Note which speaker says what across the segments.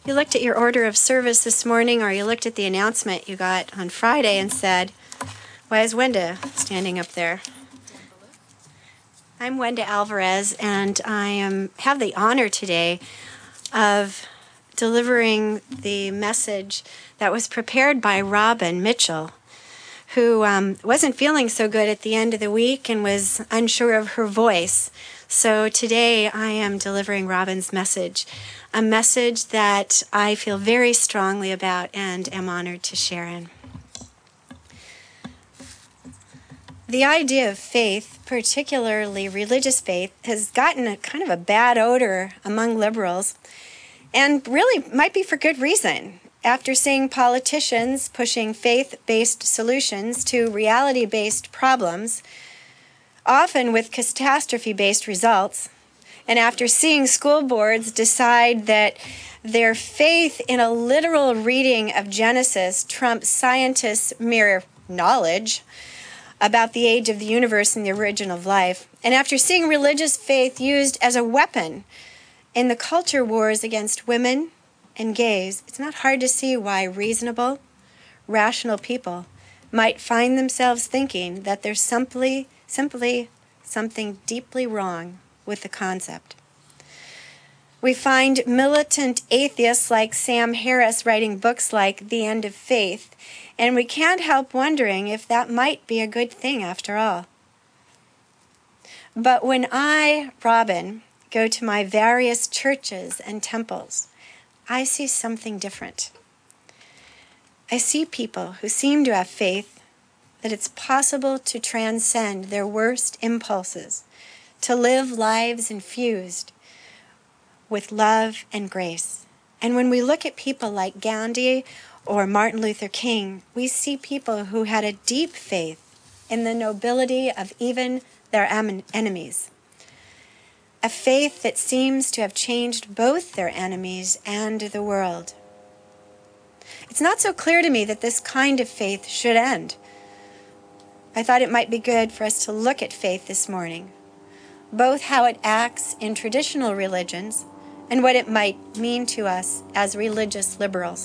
Speaker 1: You looked at your order of service this morning, or you looked at the announcement you got on Friday and said, why is Wenda standing up there? I'm Wenda Alvarez, and I have the honor today of delivering the message that was prepared by Robin Mitchell, who wasn't feeling so good at the end of the week and was unsure of her voice. So today I am delivering Robin's message, a message that I feel very strongly about and am honored to share in. The idea of faith, particularly religious faith, has gotten a kind of a bad odor among liberals, and really might be for good reason. After seeing politicians pushing faith-based solutions to reality-based problems, often with catastrophe-based results, and after seeing school boards decide that their faith in a literal reading of Genesis trumps scientists' mere knowledge about the age of the universe and the origin of life, and after seeing religious faith used as a weapon in the culture wars against women and gays, it's not hard to see why reasonable, rational people might find themselves thinking that there's simply something deeply wrong with the concept. We find militant atheists like Sam Harris writing books like The End of Faith, and we can't help wondering if that might be a good thing after all. But when I, Robin, go to my various churches and temples, I see something different. I see people who seem to have faith that it's possible to transcend their worst impulses, to live lives infused with love and grace. And when we look at people like Gandhi or Martin Luther King, we see people who had a deep faith in the nobility of even their enemies. A faith that seems to have changed both their enemies and the world. It's not so clear to me that this kind of faith should end. I thought it might be good for us to look at faith this morning, both how it acts in traditional religions and what it might mean to us as religious liberals.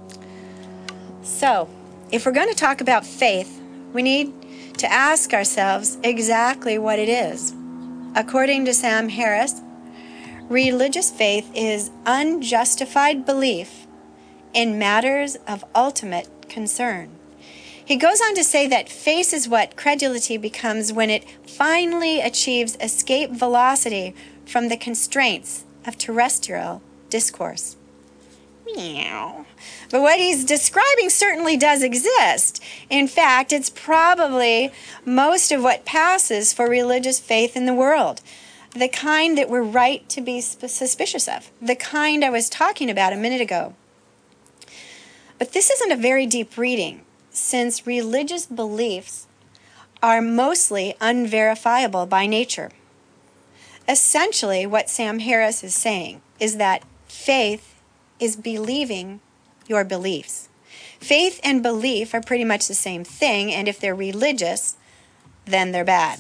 Speaker 1: So, if we're going to talk about faith, we need to ask ourselves exactly what it is. According to Sam Harris, religious faith is unjustified belief in matters of ultimate concern. He goes on to say that faith is what credulity becomes when it finally achieves escape velocity from the constraints of terrestrial discourse. Meow. But what he's describing certainly does exist. In fact, it's probably most of what passes for religious faith in the world. The kind that we're right to be suspicious of. The kind I was talking about a minute ago. But this isn't a very deep reading, since religious beliefs are mostly unverifiable by nature. Essentially, what Sam Harris is saying is that faith is believing your beliefs. Faith and belief are pretty much the same thing, and if they're religious, then they're bad.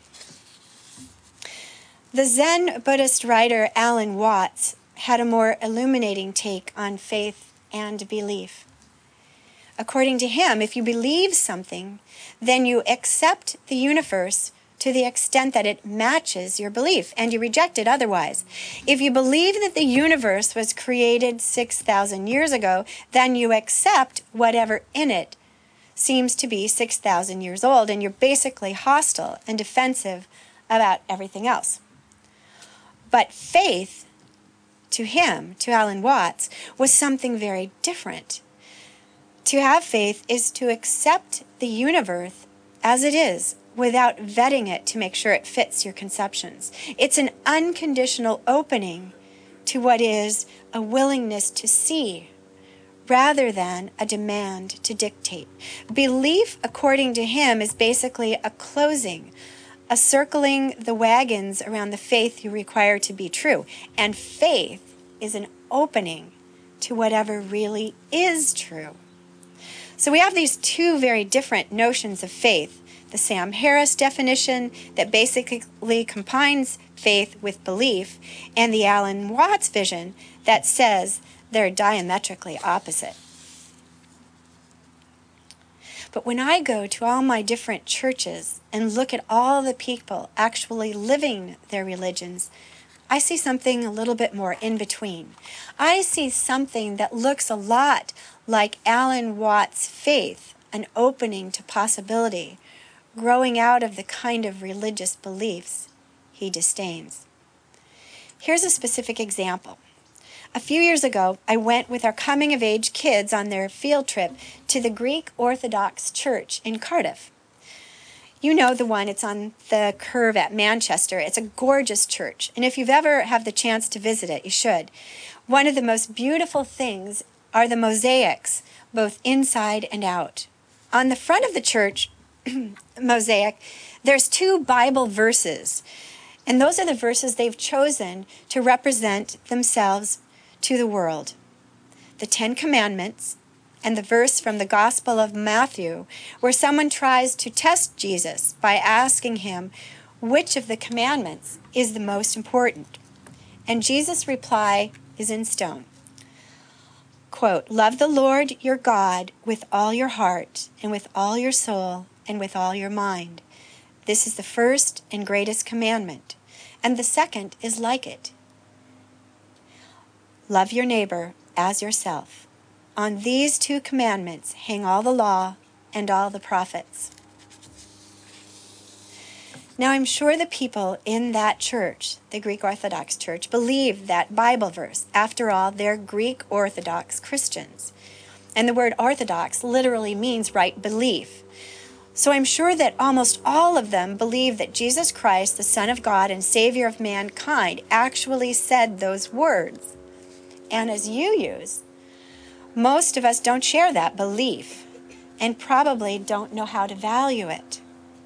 Speaker 1: The Zen Buddhist writer Alan Watts had a more illuminating take on faith and belief. According to him, if you believe something, then you accept the universe to the extent that it matches your belief, and you reject it otherwise. If you believe that the universe was created 6,000 years ago, then you accept whatever in it seems to be 6,000 years old, and you're basically hostile and defensive about everything else. But faith, to him, to Alan Watts, was something very different. To have faith is to accept the universe as it is, without vetting it to make sure it fits your conceptions. It's an unconditional opening to what is a willingness to see, rather than a demand to dictate. Belief, according to him, is basically a closing, a circling the wagons around the faith you require to be true. And faith is an opening to whatever really is true. So we have these two very different notions of faith. The Sam Harris definition that basically combines faith with belief, and the Alan Watts vision that says They're diametrically opposite. But when I go to all my different churches and look at all the people actually living their religions, I see something a little bit more in between. I see something that looks a lot like Alan Watts' faith, an opening to possibility, growing out of the kind of religious beliefs he disdains. Here's a specific example. A few years ago, I went with our coming-of-age kids on their field trip to the Greek Orthodox Church in Cardiff. You know the one, it's on the curve at Manchester. It's a gorgeous church, and if you've ever had the chance to visit it, you should. One of the most beautiful things are the mosaics, both inside and out. On the front of the church mosaic, there's 2 Bible verses, and those are the verses they've chosen to represent themselves to the world. The 10 Commandments and the verse from the Gospel of Matthew, where someone tries to test Jesus by asking him which of the commandments is the most important. And Jesus' reply is in stone. Quote, "Love the Lord your God with all your heart and with all your soul and with all your mind. This is the first and greatest commandment, and the second is like it. Love your neighbor as yourself. On these 2 commandments hang all the law and all the prophets." Now, I'm sure the people in that church, the Greek Orthodox Church, believe that Bible verse. After all, they're Greek Orthodox Christians. And the word Orthodox literally means right belief. So I'm sure that almost all of them believe that Jesus Christ, the Son of God and Savior of mankind, actually said those words. And as you use, most of us don't share that belief and probably don't know how to value it.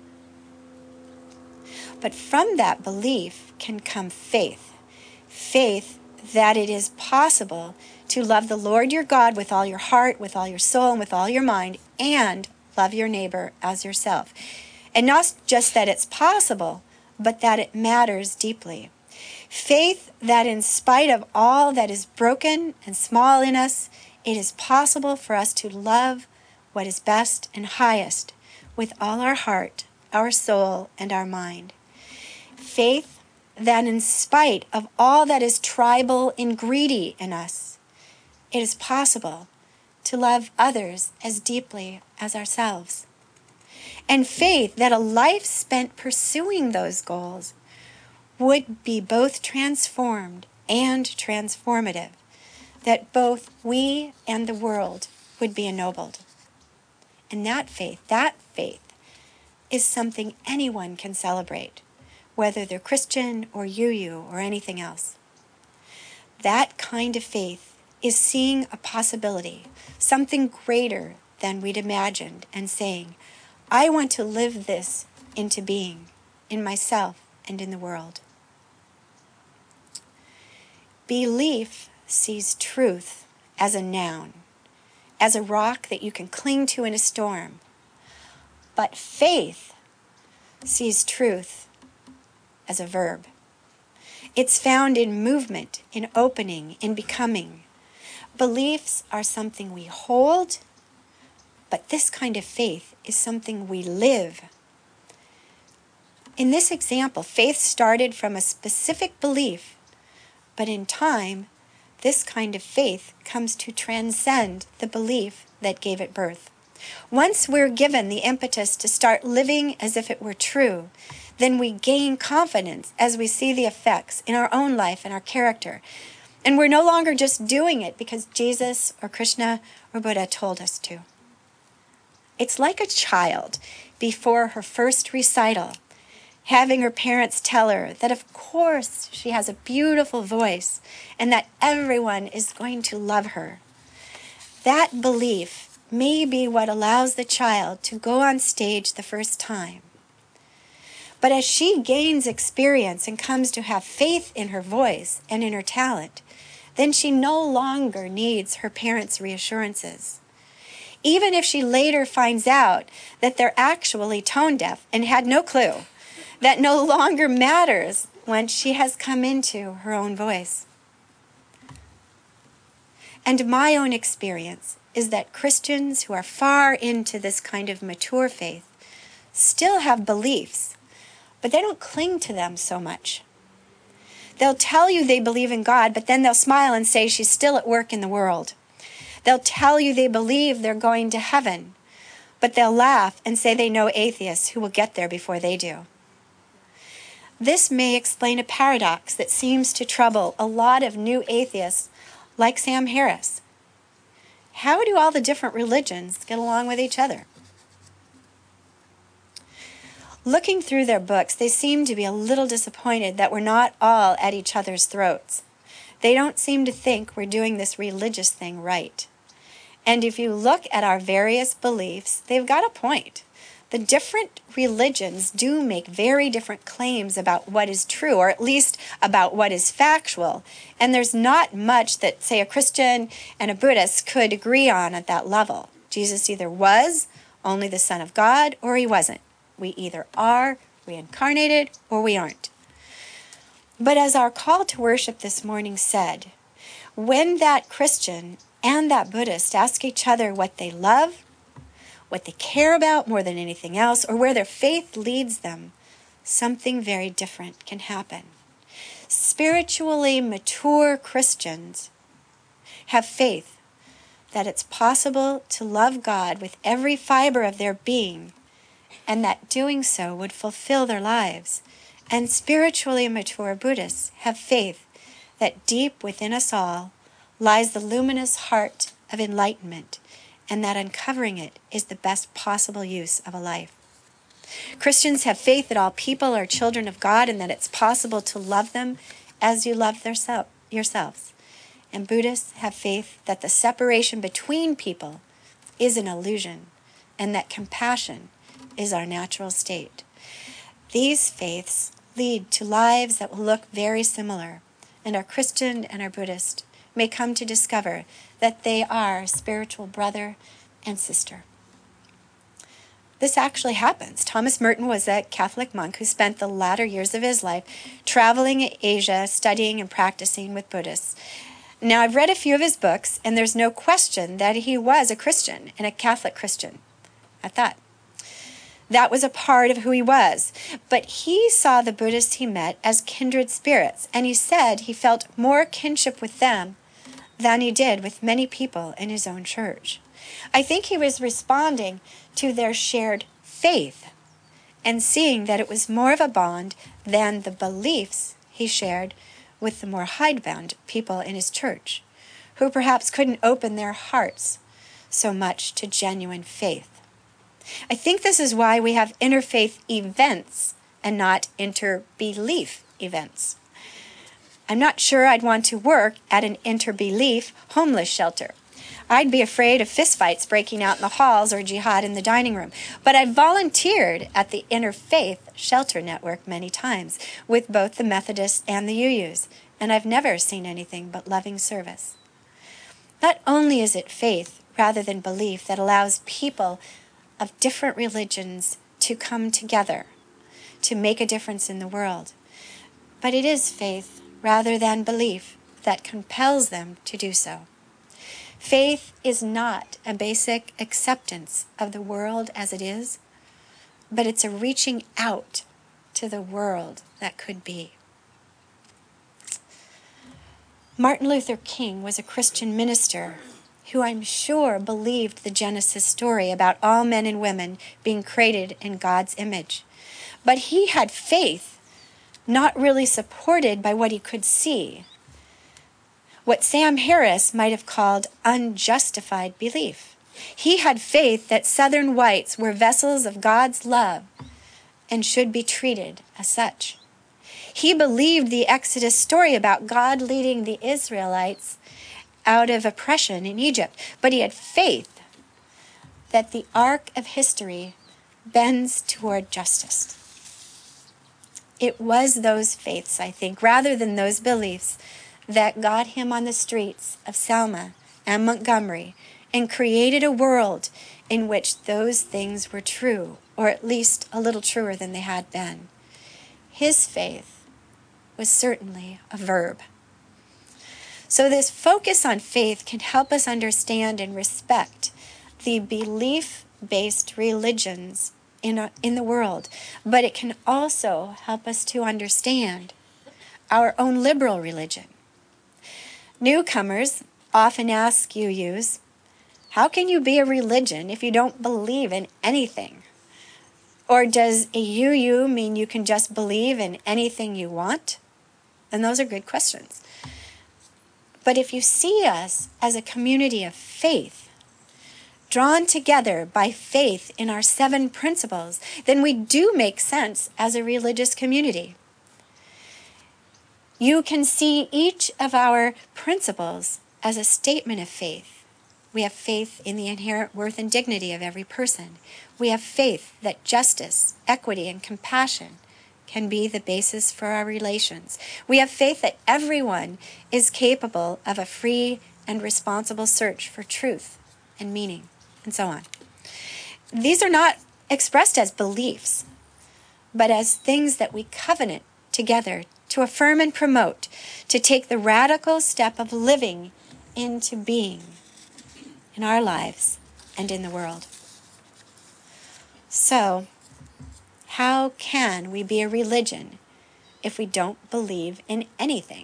Speaker 1: But from that belief can come faith. Faith that it is possible to love the Lord your God with all your heart, with all your soul, and with all your mind, and love your neighbor as yourself. And not just that it's possible, but that it matters deeply. Faith that in spite of all that is broken and small in us, it is possible for us to love what is best and highest with all our heart, our soul, and our mind. Faith that in spite of all that is tribal and greedy in us, it is possible to love others as deeply as ourselves. And faith that a life spent pursuing those goals would be both transformed and transformative, that both we and the world would be ennobled. And that faith is something anyone can celebrate, whether they're Christian or UU or anything else. That kind of faith is seeing a possibility, something greater than we'd imagined, and saying, I want to live this into being, in myself and in the world. Belief sees truth as a noun, as a rock that you can cling to in a storm. But faith sees truth as a verb. It's found in movement, in opening, in becoming. Beliefs are something we hold, but this kind of faith is something we live. In this example, faith started from a specific belief, but in time, this kind of faith comes to transcend the belief that gave it birth. Once we're given the impetus to start living as if it were true, then we gain confidence as we see the effects in our own life and our character. And we're no longer just doing it because Jesus or Krishna or Buddha told us to. It's like a child before her first recital, having her parents tell her that of course she has a beautiful voice and that everyone is going to love her. That belief may be what allows the child to go on stage the first time. But as she gains experience and comes to have faith in her voice and in her talent, then she no longer needs her parents' reassurances. Even if she later finds out that they're actually tone deaf and had no clue, that no longer matters when she has come into her own voice. And my own experience is that Christians who are far into this kind of mature faith still have beliefs, but they don't cling to them so much. They'll tell you they believe in God, but then they'll smile and say she's still at work in the world. They'll tell you they believe they're going to heaven, but they'll laugh and say they know atheists who will get there before they do. This may explain a paradox that seems to trouble a lot of new atheists like Sam Harris. How do all the different religions get along with each other? Looking through their books, they seem to be a little disappointed that we're not all at each other's throats. They don't seem to think we're doing this religious thing right. And if you look at our various beliefs, they've got a point. The different religions do make very different claims about what is true, or at least about what is factual. And there's not much that, say, a Christian and a Buddhist could agree on at that level. Jesus either was only the Son of God, or he wasn't. We either are reincarnated, or we aren't. But as our call to worship this morning said, when that Christian and that Buddhist ask each other what they love, what they care about more than anything else, or where their faith leads them, something very different can happen. Spiritually mature Christians have faith that it's possible to love God with every fiber of their being, and that doing so would fulfill their lives. And spiritually mature Buddhists have faith that deep within us all lies the luminous heart of enlightenment, and that uncovering it is the best possible use of a life. Christians have faith that all people are children of God and that it's possible to love them as you love yourselves. And Buddhists have faith that the separation between people is an illusion and that compassion is our natural state. These faiths lead to lives that will look very similar, and our Christian and our Buddhist may come to discover that they are spiritual brother and sister. This actually happens. Thomas Merton was a Catholic monk who spent the latter years of his life traveling in Asia, studying and practicing with Buddhists. Now, I've read a few of his books, and there's no question that he was a Christian and a Catholic Christian at that. That was a part of who he was. But he saw the Buddhists he met as kindred spirits, and he said he felt more kinship with them than he did with many people in his own church. I think he was responding to their shared faith and seeing that it was more of a bond than the beliefs he shared with the more hidebound people in his church, who perhaps couldn't open their hearts so much to genuine faith. I think this is why we have interfaith events and not interbelief events. I'm not sure I'd want to work at an interbelief homeless shelter. I'd be afraid of fistfights breaking out in the halls or jihad in the dining room. But I've volunteered at the Interfaith Shelter Network many times with both the Methodists and the UUs, and I've never seen anything but loving service. Not only is it faith rather than belief that allows people of different religions to come together to make a difference in the world, but it is faith rather than belief that compels them to do so. Faith is not a basic acceptance of the world as it is, but it's a reaching out to the world that could be. Martin Luther King was a Christian minister who I'm sure believed the Genesis story about all men and women being created in God's image. But he had faith not really supported by what he could see, what Sam Harris might have called unjustified belief. He had faith that Southern whites were vessels of God's love and should be treated as such. He believed the Exodus story about God leading the Israelites out of oppression in Egypt, but he had faith that the arc of history bends toward justice. It was those faiths, I think, rather than those beliefs, that got him on the streets of Selma and Montgomery and created a world in which those things were true, or at least a little truer than they had been. His faith was certainly a verb. So this focus on faith can help us understand and respect the belief-based religions in the world, but it can also help us to understand our own liberal religion. Newcomers often ask UUs, how can you be a religion if you don't believe in anything? Or does a UU mean you can just believe in anything you want? And those are good questions. But if you see us as a community of faith, drawn together by faith in our 7 principles, then we do make sense as a religious community. You can see each of our principles as a statement of faith. We have faith in the inherent worth and dignity of every person. We have faith that justice, equity, and compassion can be the basis for our relations. We have faith that everyone is capable of a free and responsible search for truth and meaning, and so on. These are not expressed as beliefs, but as things that we covenant together to affirm and promote, to take the radical step of living into being in our lives and in the world. So, how can we be a religion if we don't believe in anything?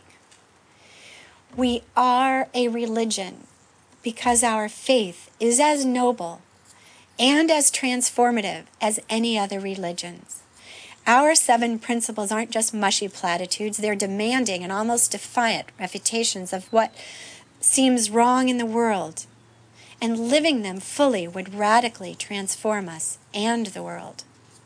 Speaker 1: We are a religion because our faith is as noble and as transformative as any other religions. Our 7 principles aren't just mushy platitudes, they're demanding and almost defiant refutations of what seems wrong in the world, and living them fully would radically transform us and the world.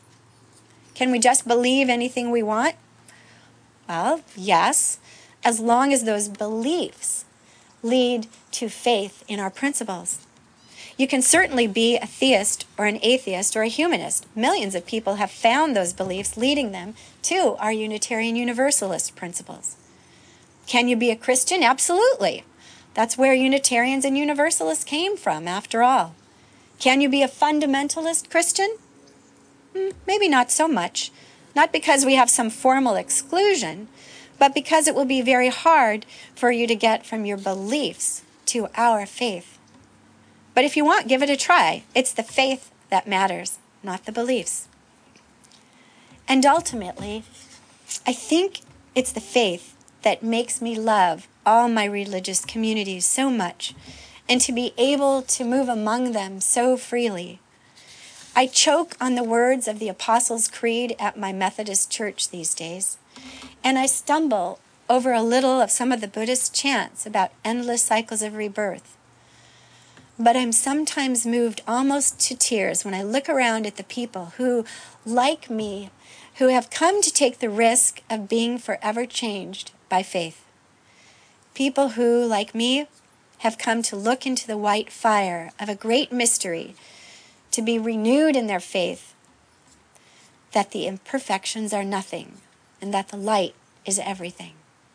Speaker 1: Can we just believe anything we want? Well, yes, as long as those beliefs lead to faith in our principles. You can certainly be a theist or an atheist or a humanist. Millions of people have found those beliefs leading them to our Unitarian Universalist principles. Can you be a Christian? Absolutely. That's where Unitarians and Universalists came from, after all. Can you be a fundamentalist Christian? Maybe not so much. Not because we have some formal exclusion, but because it will be very hard for you to get from your beliefs to our faith. But if you want, give it a try. It's the faith that matters, not the beliefs. And ultimately, I think it's the faith that makes me love all my religious communities so much, and to be able to move among them so freely. I choke on the words of the Apostles' Creed at my Methodist church these days, and I stumble over a little of some of the Buddhist chants about endless cycles of rebirth. But I'm sometimes moved almost to tears when I look around at the people who, like me, who have come to take the risk of being forever changed by faith. People who, like me, have come to look into the white fire of a great mystery, to be renewed in their faith, that the imperfections are nothing, and that the light is everything.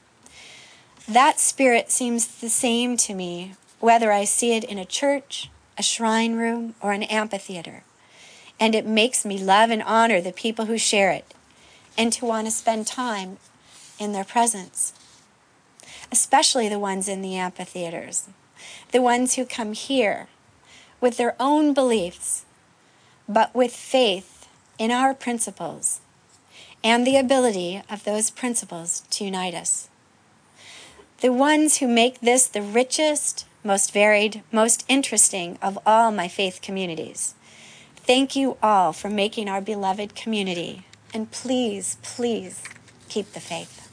Speaker 1: That spirit seems the same to me, whether I see it in a church, a shrine room, or an amphitheater. And it makes me love and honor the people who share it, and to want to spend time in their presence. Especially the ones in the amphitheaters, the ones who come here with their own beliefs, but with faith in our principles, and the ability of those principles to unite us. The ones who make this the richest, most varied, most interesting of all my faith communities. Thank you all for making our beloved community, and please, please keep the faith.